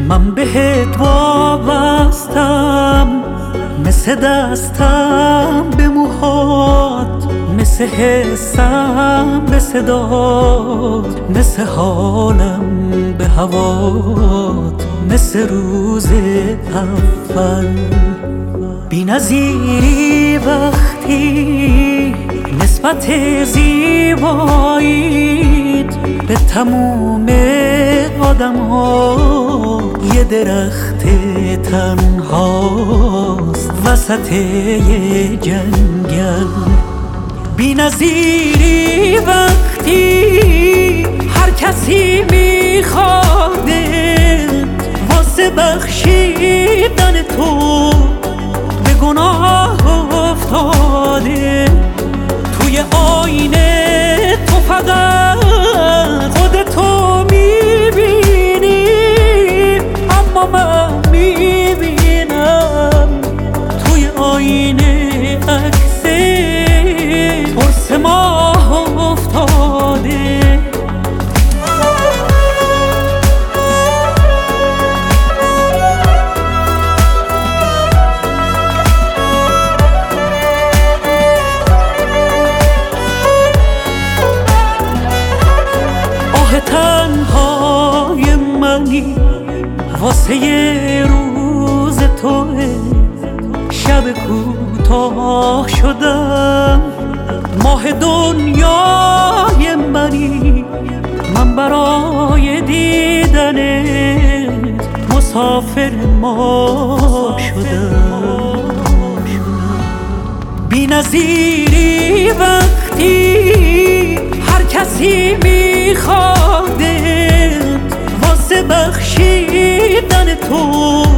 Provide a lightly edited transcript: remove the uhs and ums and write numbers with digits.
من بهت وابستم، مثل دستم به موهات، مثل حسم به صدات، مثل حالم به هوات، مثل روز اول. بی‌نظیری وقتی نسبت زیباییت به تموم آدم ها یه درخت تنهاست وسط یه جنگل. بی‌نظیری وقتی هر کسی میخوادت واسه بخشیدن تو به گناه افتاده. توی آینه تو فقط خودتو میبینی، اما من میبینم توی آینه عکس قرص ماه افتاده. تنهای منی واسه یه روز توه، شب کوتاه شدم ماه دنیای منی. من برای دیدنت مسافر ما شدم. بی‌نظیری وقتی هر کسی میخوادت واسه بخشیدن تو